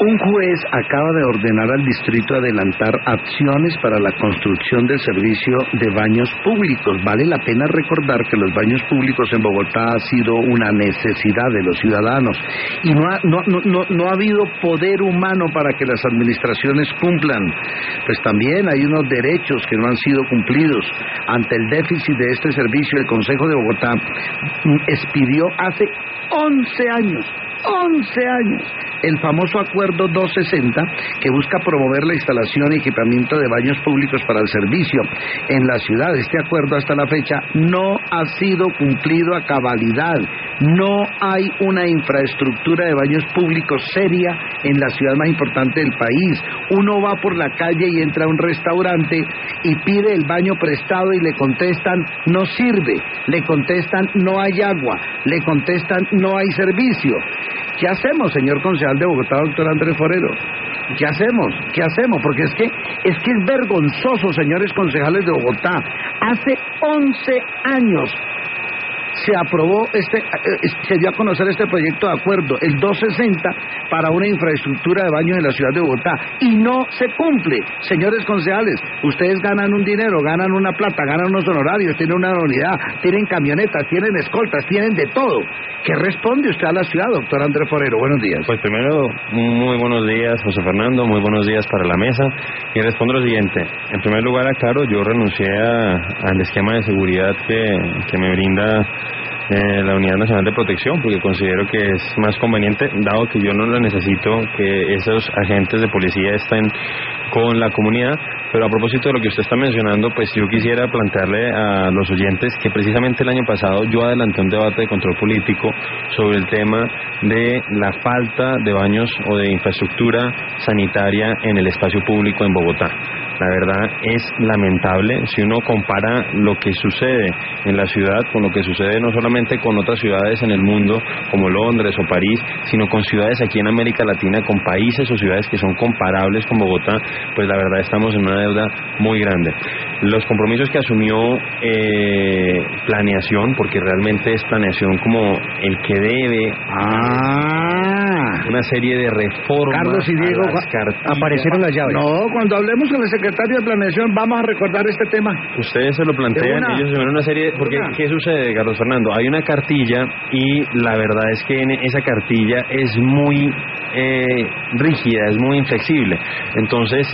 Un juez acaba de ordenar al distrito adelantar acciones para la construcción del servicio de baños públicos. Vale la pena recordar que los baños públicos en Bogotá ha sido una necesidad de los ciudadanos y no ha habido poder humano para que las administraciones cumplan. Pues también hay unos derechos que no han sido cumplidos. Ante el déficit de este servicio, el Consejo de Bogotá expidió hace 11 años el famoso Acuerdo 260, que busca promover la instalación y equipamiento de baños públicos para el servicio en la ciudad. Este acuerdo hasta la fecha no ha sido cumplido a cabalidad. No hay una infraestructura de baños públicos seria en la ciudad más importante del país. Uno va por la calle y entra a un restaurante y pide el baño prestado y le contestan no sirve, le contestan no hay agua, le contestan no hay servicio. ¿Qué hacemos, señor concejal de Bogotá, doctor Andrés Forero? ¿Qué hacemos? Porque es que es vergonzoso, señores concejales de Bogotá. Hace 11 años se aprobó se dio a conocer este proyecto de acuerdo, el 260, para una infraestructura de baños en la ciudad de Bogotá, y no se cumple. Señores concejales, ustedes ganan un dinero, ganan una plata, ganan unos honorarios, tienen una unidad, tienen camionetas, tienen escoltas, tienen de todo. ¿Qué responde usted a la ciudad, doctor Andrés Forero? Buenos días. Pues primero, muy buenos días, José Fernando, muy buenos días para la mesa, y respondo lo siguiente. En primer lugar, aclaro, yo renuncié al esquema de seguridad que me brinda la Unidad Nacional de Protección, porque considero que es más conveniente, dado que yo no lo necesito, que esos agentes de policía estén con la comunidad. Pero a propósito de lo que usted está mencionando, pues yo quisiera plantearle a los oyentes que precisamente el año pasado yo adelanté un debate de control político sobre el tema de la falta de baños o de infraestructura sanitaria en el espacio público en Bogotá. La verdad es lamentable si uno compara lo que sucede en la ciudad con lo que sucede no solamente con otras ciudades en el mundo como Londres o París, sino con ciudades aquí en América Latina, con países o ciudades que son comparables con Bogotá. Pues la verdad estamos en una deuda muy grande. Los compromisos que asumió Planeación, porque realmente es Planeación como el que debe una serie de reformas. Carlos y Diego aparecieron las llaves. No, cuando hablemos con el secretario de Planeación vamos a recordar este tema. Ustedes se lo plantean, ellos se ven una serie, porque ¿qué sucede, Carlos Fernando? Hay una cartilla y la verdad es que en esa cartilla es muy rígida, es muy inflexible. Entonces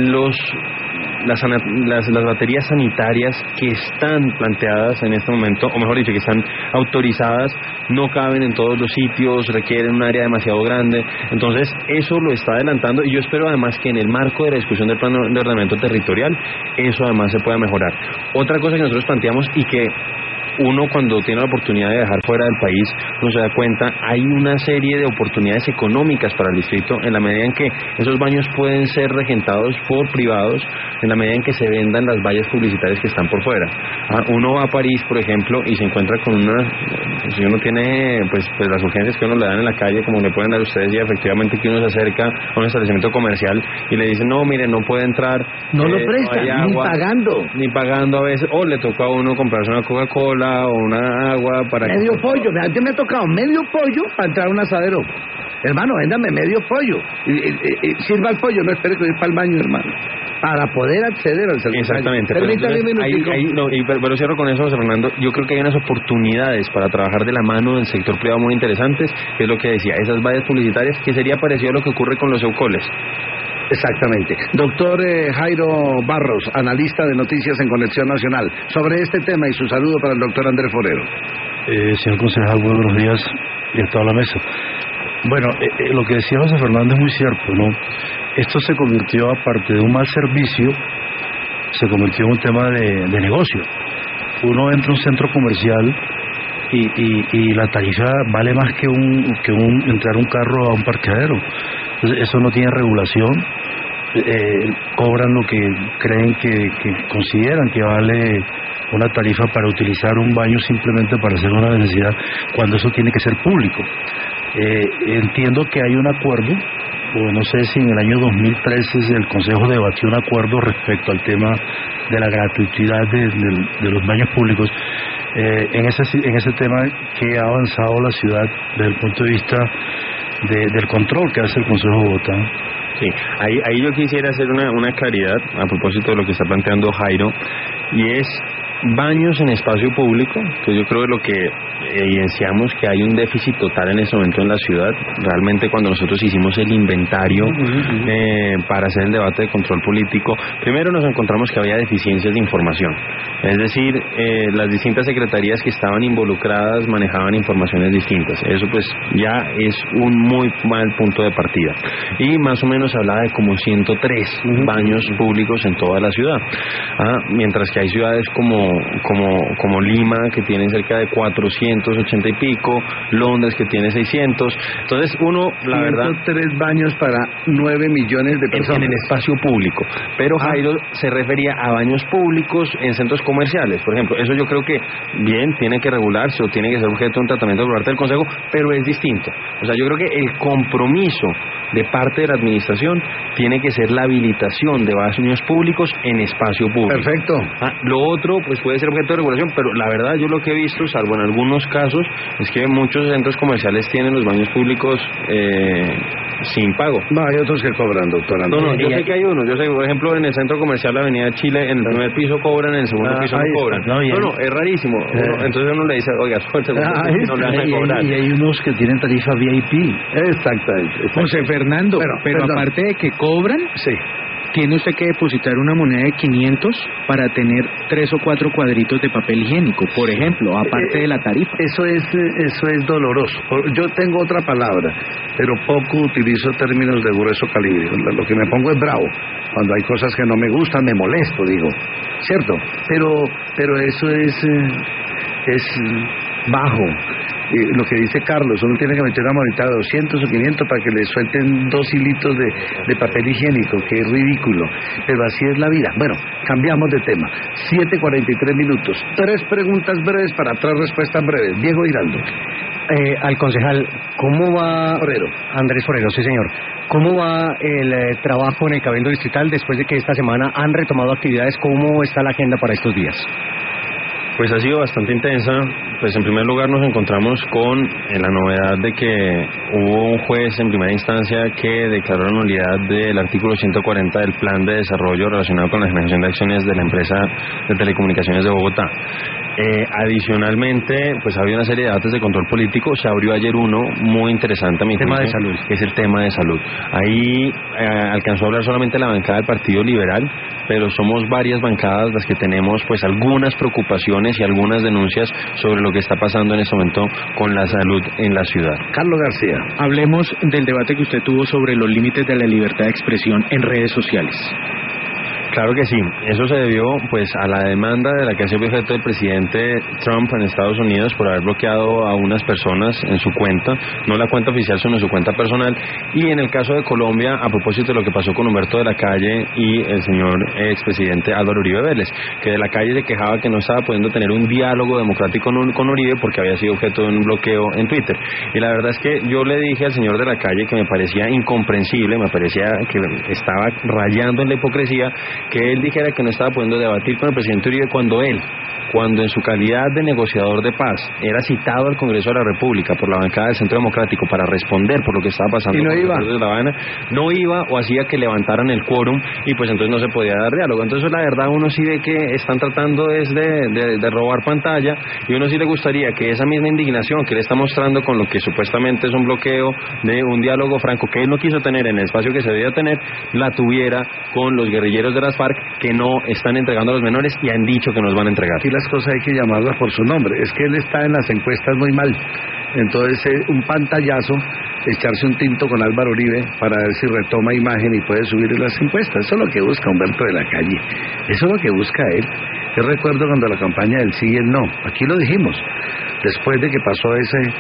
las baterías sanitarias que están planteadas en este momento, o mejor dicho, que están autorizadas, no caben en todos los sitios, requieren un área demasiado grande. Entonces eso lo está adelantando, y yo espero además que en el marco de la discusión del plan de ordenamiento territorial eso además se pueda mejorar. Otra cosa que nosotros planteamos, y que uno cuando tiene la oportunidad de viajar fuera del país no se da cuenta, hay una serie de oportunidades económicas para el distrito en la medida en que esos baños pueden ser regentados por privados, en la medida en que se vendan las vallas publicitarias que están por fuera. Uno va a París, por ejemplo, y se encuentra con si uno tiene pues las urgencias que uno le dan en la calle, como le pueden dar ustedes, y efectivamente que uno se acerca a un establecimiento comercial y le dicen, no, mire, no puede entrar, no lo presta, no ni pagando a veces, o le toca a uno comprarse una Coca-Cola o una agua para medio pollo. Antes me ha tocado medio pollo para entrar a un asadero. Hermano, véndame medio pollo, sirva el pollo, no espere que ir para el baño, hermano, para poder acceder al servicio. Exactamente. Pero cierro con eso, José Fernando. Yo creo que hay unas oportunidades para trabajar de la mano del sector privado muy interesantes, que es lo que decía, esas vallas publicitarias, que sería parecido a lo que ocurre con los eucoles. Exactamente. Doctor Jairo Barros, analista de Noticias en Conexión Nacional, sobre este tema y su saludo para el doctor Andrés Forero. Señor concejal, buenos días y a toda la mesa. Bueno, lo que decía José Fernando es muy cierto, ¿no? Esto se convirtió, aparte de un mal servicio, se convirtió en un tema de negocio. Uno entra a un centro comercial y la tarifa vale más que entrar un carro a un parqueadero. Entonces, eso no tiene regulación. Cobran lo que creen que consideran que vale una tarifa para utilizar un baño simplemente para hacer una necesidad, cuando eso tiene que ser público. Entiendo que hay un acuerdo, o no sé si en el año 2013 el Consejo debatió un acuerdo respecto al tema de la gratuidad de los baños públicos. En ese tema que ha avanzado la ciudad desde el punto de vista del control que hace el Consejo de Bogotá. Sí, ahí yo quisiera hacer una claridad a propósito de lo que está planteando Jairo, y es baños en espacio público, que yo creo que lo que evidenciamos que hay un déficit total en este momento en la ciudad. Realmente cuando nosotros hicimos el inventario para hacer el debate de control político, primero nos encontramos que había deficiencias de información, es decir, las distintas secretarías que estaban involucradas manejaban informaciones distintas. Eso pues ya es un muy mal punto de partida, y más o menos hablaba de como 103 baños públicos en toda la ciudad, mientras que hay ciudades como Lima, que tienen cerca de 480 y pico, Londres, que tiene 600. Entonces uno, la verdad, 3 baños para 9 millones de personas en el espacio público. Pero Jairo se refería a baños públicos en centros comerciales, por ejemplo. Eso yo creo que bien tiene que regularse o tiene que ser objeto de un tratamiento por parte del Consejo, pero es distinto. O sea, yo creo que el compromiso de parte de la administración tiene que ser la habilitación de baños públicos en espacio público. Perfecto. Lo otro pues puede ser objeto de regulación, pero la verdad yo lo que he visto, salvo en algunos casos, es que muchos centros comerciales tienen los baños públicos sin pago. No, hay otros que cobran, doctor Andrés. No, yo sé que hay unos. Yo sé, por ejemplo, en el centro comercial de Avenida Chile, en el primer piso cobran, en el segundo piso no cobran. No, es rarísimo. Entonces uno le dice, oiga, suerte, no le van a cobrar. Y hay unos que tienen tarifa VIP. Exactamente. José Fernando, pero aparte de que cobran, sí, tiene usted que depositar una moneda de 500 para tener 3 o 4 cuadritos de papel higiénico, por ejemplo, aparte de la tarifa. Eso es doloroso. Yo tengo otra palabra, pero poco utilizo términos de grueso calibre. Lo que me pongo es bravo. Cuando hay cosas que no me gustan, me molesto, digo. ¿Cierto? Pero eso es bajo. Lo que dice Carlos, uno tiene que meter una moneda de 200 o 500 para que le suelten 2 hilitos de papel higiénico, que es ridículo, pero así es la vida. Bueno, cambiamos de tema. 7:43 minutos. 3 preguntas breves para 3 respuestas breves. Diego Giraldo. Al concejal, ¿cómo va? Forero. Andrés Forero, sí señor. ¿Cómo va el trabajo en el Cabildo Distrital después de que esta semana han retomado actividades? ¿Cómo está la agenda para estos días? Pues ha sido bastante intensa. Pues en primer lugar nos encontramos con la novedad de que hubo un juez en primera instancia que declaró la nulidad del artículo 140 del plan de desarrollo relacionado con la generación de acciones de la empresa de telecomunicaciones de Bogotá. Adicionalmente, pues ha habido una serie de debates de control político. Se abrió ayer uno muy interesante a mi juicio, tema de salud, que es el tema de salud. Ahí alcanzó a hablar solamente la bancada del Partido Liberal, pero somos varias bancadas las que tenemos pues algunas preocupaciones y algunas denuncias sobre lo que está pasando en este momento con la salud en la ciudad. Carlos García. Hablemos del debate que usted tuvo sobre los límites de la libertad de expresión en redes sociales. Claro que sí, eso se debió pues a la demanda de la que hace objeto el presidente Trump en Estados Unidos por haber bloqueado a unas personas en su cuenta, no la cuenta oficial sino en su cuenta personal, y en el caso de Colombia a propósito de lo que pasó con Humberto de la Calle y el señor expresidente Álvaro Uribe Vélez, que de la Calle se quejaba que no estaba pudiendo tener un diálogo democrático con Uribe porque había sido objeto de un bloqueo en Twitter. Y la verdad es que yo le dije al señor de la Calle que me parecía incomprensible, me parecía que estaba rayando en la hipocresía que él dijera que no estaba pudiendo debatir con el presidente Uribe cuando en su calidad de negociador de paz era citado al Congreso de la República por la bancada del Centro Democrático para responder por lo que estaba pasando y no iba. De La Habana, no iba o hacía que levantaran el quórum y pues entonces no se podía dar diálogo. Entonces la verdad uno sí ve que están tratando es de robar pantalla, y uno sí le gustaría que esa misma indignación que él está mostrando con lo que supuestamente es un bloqueo de un diálogo franco que él no quiso tener en el espacio que se debía tener, la tuviera con los guerrilleros de las FARC que no están entregando a los menores y han dicho que nos van a entregar. Aquí las cosas hay que llamarlas por su nombre. Es que él está en las encuestas muy mal. Entonces un pantallazo, echarse un tinto con Álvaro Uribe para ver si retoma imagen y puede subir en las encuestas. Eso es lo que busca Humberto de la Calle. Eso es lo que busca él. Yo recuerdo cuando la campaña del sí y el no, aquí lo dijimos, después de que pasó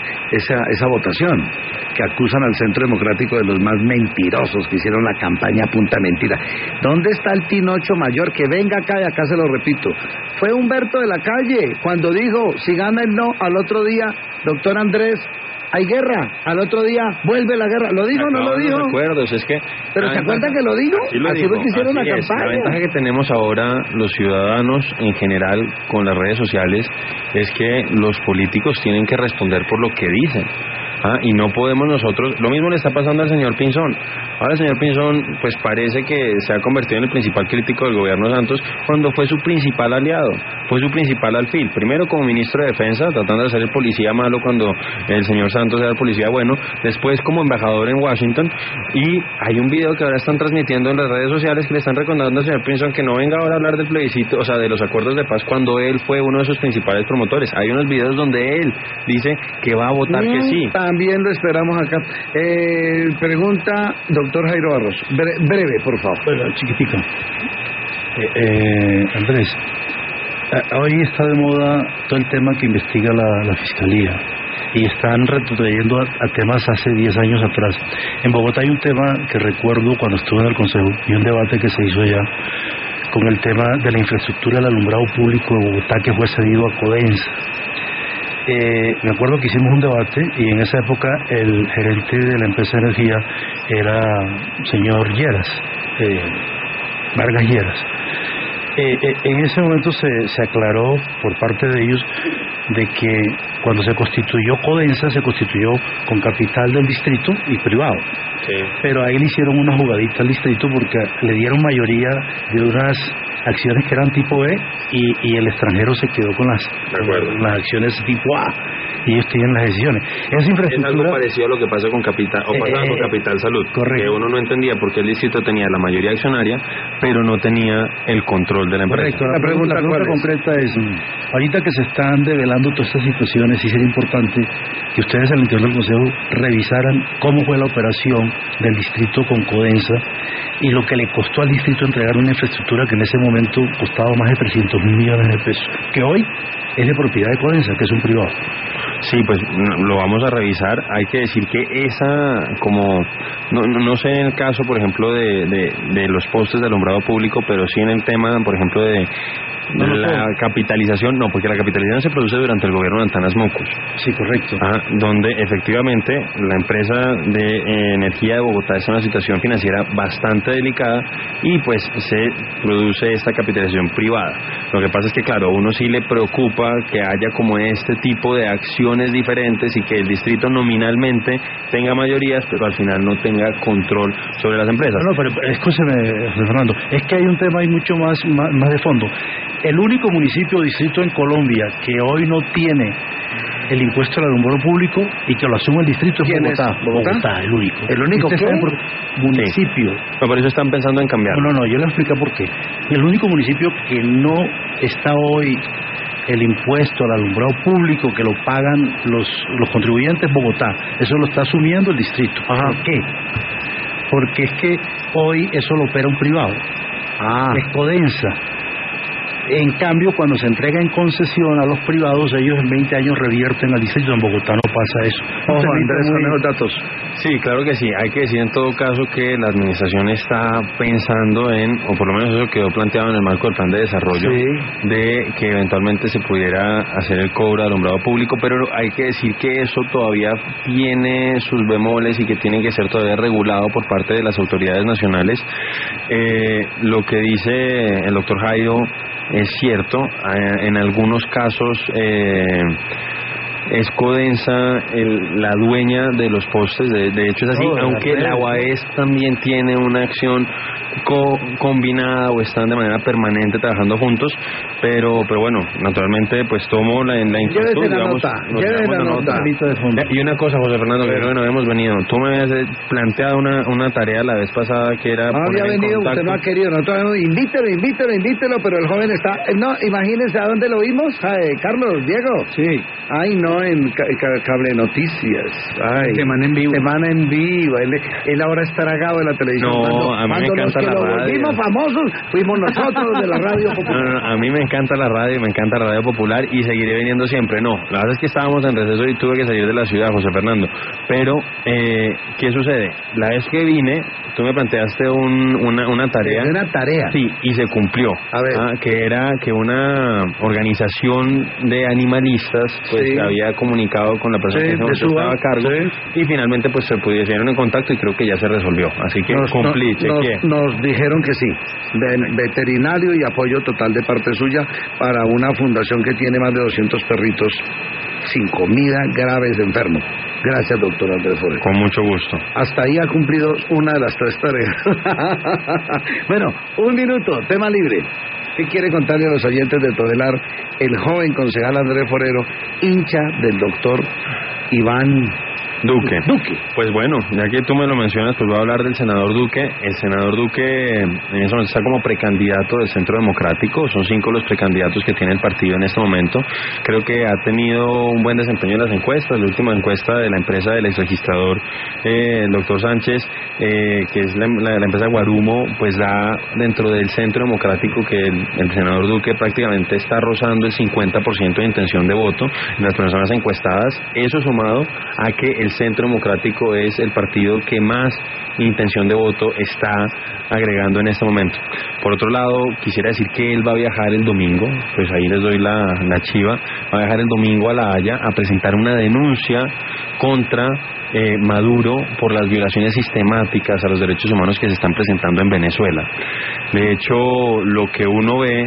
esa votación, que acusan al Centro Democrático de los más mentirosos que hicieron la campaña a punta mentira. ¿Dónde está el Tinocho Mayor? Que venga acá, y acá se lo repito. Fue Humberto de la Calle cuando dijo, si gana el no, al otro día, doctor Andrés, hay guerra, al otro día vuelve la guerra. ¿Lo dijo o no lo dijo? Recuerdos, es que ¿pero se acuerdan que lo dijo? Sí lo así dijo, fue que hicieron la campaña. La ventaja que tenemos ahora los ciudadanos en general con las redes sociales es que los políticos tienen que responder por lo que dicen. Y no podemos nosotros, lo mismo le está pasando al señor Pinzón. Ahora el señor Pinzón pues parece que se ha convertido en el principal crítico del gobierno Santos, cuando fue su principal aliado, fue su principal alfil, primero como ministro de Defensa, tratando de ser el policía malo cuando el señor Santos era el policía bueno, después como embajador en Washington, y hay un video que ahora están transmitiendo en las redes sociales que le están recomendando al señor Pinzón que no venga ahora a hablar del plebiscito, o sea, de los acuerdos de paz, cuando él fue uno de sus principales promotores. Hay unos videos donde él dice que va a votar que sí. También lo esperamos acá. Pregunta doctor Jairo Barros, breve, por favor. Bueno, chiquitica. Andrés, hoy está de moda todo el tema que investiga la Fiscalía, y están retrocediendo a temas hace 10 años atrás. En Bogotá hay un tema que recuerdo cuando estuve en el Consejo, y un debate que se hizo allá con el tema de la infraestructura del alumbrado público de Bogotá, que fue cedido a Codensa. Me acuerdo que hicimos un debate, y en esa época el gerente de la empresa de energía era señor Lleras, Vargas Lleras. En ese momento se aclaró por parte de ellos de que cuando se constituyó Codensa, se constituyó con capital del distrito y privado. Sí. Pero ahí le hicieron una jugadita al distrito porque le dieron mayoría de unas acciones que eran tipo B, y el extranjero se quedó con las acciones tipo A, y ellos tienen las decisiones. Esa infraestructura... Es algo parecido a lo que pasó con Capital, o pasaba con Capital Salud, correcto, que uno no entendía porque el distrito tenía la mayoría accionaria, pero no tenía el control de la empresa. Correcto. La pregunta concreta es, ahorita que se están develando todas estas situaciones, sí sería importante que ustedes al interior del Consejo revisaran cómo fue la operación del distrito con Codensa y lo que le costó al distrito entregar una infraestructura que en ese momento costaba más de 300.000 millones de pesos, que hoy es de propiedad de Codensa, que es un privado. Sí, pues lo vamos a revisar. Hay que decir que esa, como no sé en el caso, por ejemplo, de los postes de alumbrado público, pero sí en el tema, por ejemplo, de la capitalización, no, porque la capitalización se produce durante el gobierno de Antanas Mocus. Sí, correcto. Donde efectivamente la empresa de energía de Bogotá está en una situación financiera bastante delicada, y pues se produce esta capitalización privada. Lo que pasa es que, claro, a uno sí le preocupa que haya como este tipo de acciones diferentes y que el distrito nominalmente tenga mayorías, pero al final no tenga control sobre las empresas. No, pero escúcheme, Fernando, es que hay un tema ahí mucho más de fondo. El único municipio o distrito en Colombia que hoy no tiene el impuesto al alumbrado público y que lo asume el distrito es Bogotá. Bogotá, el único. ¿El único qué? Municipio. Sí. No, por eso están pensando en cambiar. No, yo le explico por qué. El único municipio que no está hoy el impuesto al alumbrado público, que lo pagan los contribuyentes, Bogotá. Eso lo está asumiendo el distrito. Ajá. ¿Por qué? Porque es que hoy eso lo opera un privado. Es Codensa. En cambio, cuando se entrega en concesión a los privados, ellos en 20 años revierten al distrito. En Bogotá no pasa eso. Ojo, Andrés, con esos datos. Sí, claro que sí. Hay que decir en todo caso que la administración está pensando en, o por lo menos eso quedó planteado en el marco del plan de desarrollo, de que eventualmente se pudiera hacer el cobro de alumbrado público, pero hay que decir que eso todavía tiene sus bemoles y que tiene que ser todavía regulado por parte de las autoridades nacionales. Lo que dice el doctor Jairo es cierto, en algunos casos es Codensa la dueña de los postes, de hecho es así, aunque la UAES también tiene una acción combinada o están de manera permanente trabajando juntos, pero bueno, naturalmente pues tomo la inquietud, digamos, llévese la nota. Y una cosa, José Fernando, que creo que no habíamos venido, tú me habías planteado una tarea la vez pasada que era no había venido, usted no ha querido, nosotros invítelo, pero el joven está, no, imagínense a dónde lo vimos, Carlos, Diego. Sí. Ay, no, en Cable Noticias. Ay, Semana en vivo. Él ahora está tragado de la televisión. No, a mí me encanta la radio. Cuando nos volvimos famosos, fuimos nosotros de la radio popular. No, a mí me encanta la radio, me encanta la radio popular y seguiré viniendo siempre. No, la verdad es que estábamos en receso y tuve que salir de la ciudad, José Fernando. Pero, ¿qué sucede? La vez que vine, tú me planteaste una tarea. ¿Una tarea? Sí, y se cumplió. A ver. Que era que una organización de animalistas pues había comunicado con la persona que estaba a cargo y finalmente pues se pusieron en contacto y creo que ya se resolvió. Así que cumplí, chequeé. Nos dijeron que sí. Veterinario y apoyo total de parte suya para una fundación que tiene más de 200 perritos sin comida, graves, enfermos. Gracias, doctor Andrés Forero. Con mucho gusto. Hasta ahí ha cumplido una de las 3 tareas. Bueno, 1 minuto, tema libre. ¿Qué quiere contarle a los oyentes de Todelar el joven concejal Andrés Forero, hincha del doctor Iván Duque. Pues bueno, ya que tú me lo mencionas, pues voy a hablar del senador Duque. El senador Duque en ese momento está como precandidato del Centro Democrático. Son 5 los precandidatos que tiene el partido en este momento. Creo que ha tenido un buen desempeño en las encuestas. La última encuesta de la empresa del exregistrador, el doctor Sánchez, que es la empresa Guarumo, pues da dentro del Centro Democrático que el senador Duque prácticamente está rozando el 50% de intención de voto en las personas encuestadas. Eso sumado a que el Centro Democrático es el partido que más intención de voto está agregando en este momento. Por otro lado, quisiera decir que él va a viajar el domingo, pues ahí les doy la chiva, va a viajar el domingo a La Haya a presentar una denuncia contra Maduro por las violaciones sistemáticas a los derechos humanos que se están presentando en Venezuela. De hecho, lo que uno ve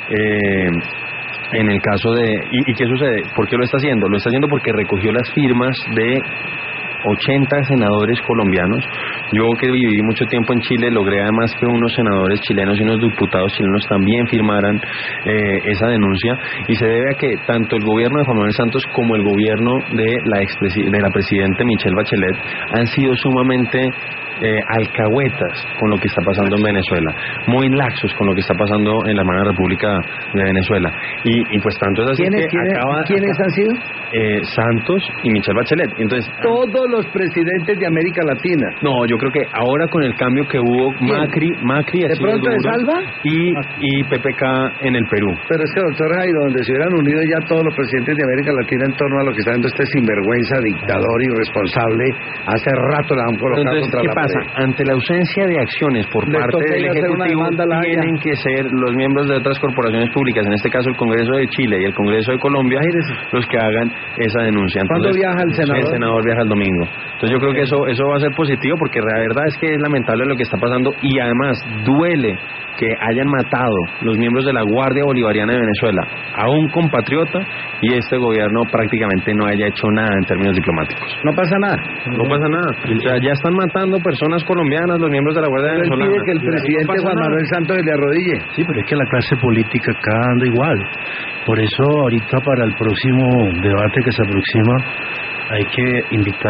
en el caso de... ¿Y qué sucede? ¿Por qué lo está haciendo? Lo está haciendo porque recogió las firmas de 80 senadores colombianos. Yo que viví mucho tiempo en Chile logré además que unos senadores chilenos y unos diputados chilenos también firmaran esa denuncia, y se debe a que tanto el gobierno de Juan Manuel Santos como el gobierno de la presidenta Michelle Bachelet han sido sumamente alcahuetas con lo que está pasando en Venezuela, muy laxos con lo que está pasando en la hermana República de Venezuela, y pues tanto es así ¿Quiénes han sido? Santos y Michelle Bachelet. Entonces, todos los presidentes de América Latina. No, yo creo que ahora con el cambio que hubo, Macri ¿de pronto de Salva? y PPK en el Perú. Pero es que, doctor Jairo, donde se hubieran unido ya todos los presidentes de América Latina en torno a lo que está haciendo este sinvergüenza, dictador, irresponsable, hace rato la han colocado. Entonces, contra ¿qué la pasa? pared. Ante la ausencia de acciones por parte del Ejecutivo, tienen que ser los miembros de otras corporaciones públicas, en este caso el Congreso de Chile y el Congreso de Colombia, los que hagan esa denuncia. ¿Cuándo viaja el senador? El senador viaja el domingo. Entonces yo creo que eso va a ser positivo, porque la verdad es que es lamentable lo que está pasando, y además duele que hayan matado los miembros de la Guardia Bolivariana de Venezuela a un compatriota y este gobierno prácticamente no haya hecho nada en términos diplomáticos. No pasa nada. No pasa nada. O sea, ya están matando personas colombianas, los miembros de la Guardia Venezolana. Él pide que el presidente Juan Manuel Santos le arrodille. Sí, pero es que la clase política acá anda igual. Por eso ahorita para el próximo debate que se aproxima hay que invitar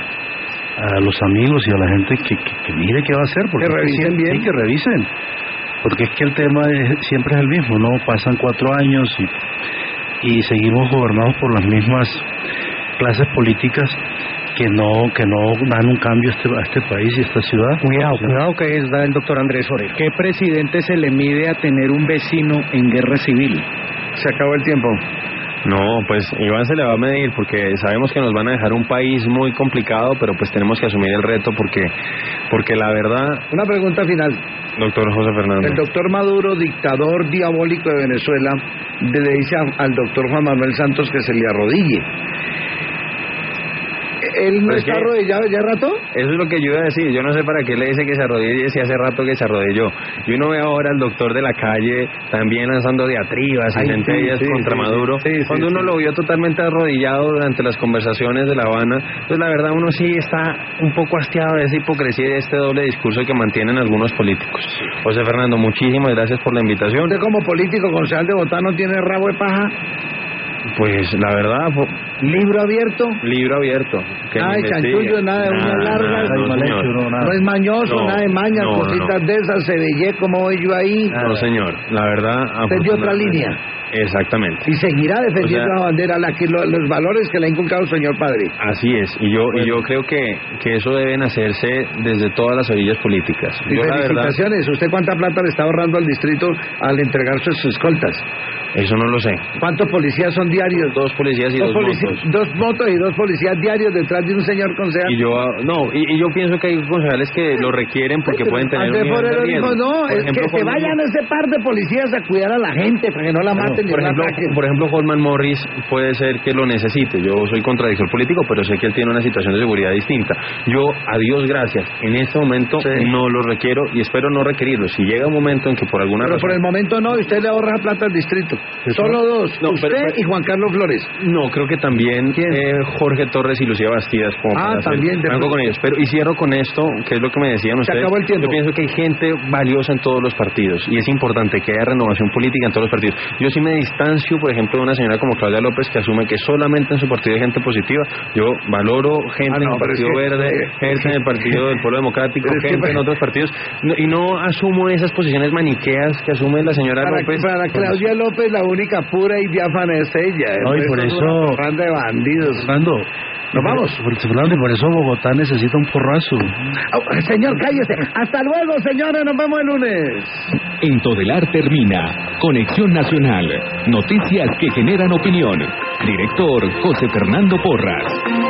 a los amigos y a la gente que mire qué va a hacer, porque que revisen bien. Sí, que revisen, porque es que el tema siempre es el mismo, ¿no? Pasan 4 años y seguimos gobernados por las mismas clases políticas que no dan un cambio a este país y a esta ciudad. Cuidado que da el doctor Andrés Forero. ¿Qué presidente se le mide a tener un vecino en guerra civil? Se acabó el tiempo. No, pues Iván se le va a medir, porque sabemos que nos van a dejar un país muy complicado, pero pues tenemos que asumir el reto, porque la verdad... Una pregunta final. Doctor José Fernández. El doctor Maduro, dictador diabólico de Venezuela, le dice al doctor Juan Manuel Santos que se le arrodille. ¿Él no está arrodillado ya rato? Eso es lo que yo iba a decir. Yo no sé para qué le dice que se arrodille si hace rato que se arrodilló. Y uno ve ahora al doctor de la calle también lanzando diatribas y centellas contra Maduro. Cuando uno lo vio totalmente arrodillado durante las conversaciones de La Habana, pues la verdad uno sí está un poco hastiado de esa hipocresía y de este doble discurso que mantienen algunos políticos. José Fernando, muchísimas gracias por la invitación. ¿Usted como político, concejal de Bogotá, no tiene rabo de paja? Pues la verdad... ¿Libro abierto? Libro abierto. Nada de chanchullo, nada de uñas largas. No es mañoso, nada de mañas, cositas de esas, se veía como voy yo ahí. No, señor, la verdad... Usted de otra línea. Exactamente. Y seguirá defendiendo la bandera, los valores que le ha inculcado el señor padre. Así es, y yo creo que eso deben hacerse desde todas las orillas políticas. Y felicitaciones, ¿usted cuánta plata le está ahorrando al distrito al entregar sus escoltas? Eso no lo sé. ¿Cuántos policías son diarios? 2 policías y 2 motos. 2 motos y 2 policías diarios detrás de un señor concejal. Y yo pienso que hay concejales que lo requieren porque pueden tener un nivel de riesgo. No, es que se vayan ese par de policías a cuidar a la gente para que no la maten ni la ataquen. Por ejemplo, Holman Morris puede ser que lo necesite. Yo soy contradictor político, pero sé que él tiene una situación de seguridad distinta. Yo, a Dios gracias, en este momento no lo requiero y espero no requerirlo. Si llega un momento en que por alguna razón... Pero por el momento no, y usted le ahorra plata al distrito. Solo 2, usted y Juan Carlos Flores. No, creo que también también Jorge Torres y Lucía Bastidas. Como también. Con ellos. Pero, y cierro con esto, que es lo que me decían ustedes. Se acabó el tiempo. Yo pienso que hay gente valiosa en todos los partidos y es importante que haya renovación política en todos los partidos. Yo sí me distancio, por ejemplo, de una señora como Claudia López, que asume que solamente en su partido hay gente positiva. Yo valoro gente en el Partido Verde, gente en el Partido del Pueblo Democrático, gente en otros partidos, y no asumo esas posiciones maniqueas que asume la señora López. Para Claudia López la única pura y diáfana es ella. No, y por eso... de bandidos. Fernando, nos vamos. Fernando, y por eso Bogotá necesita un porrazo. Señor, cállese. Hasta luego, señores. Nos vemos el lunes. En Todelar termina Conexión Nacional. Noticias que generan opinión. Director José Fernando Porras.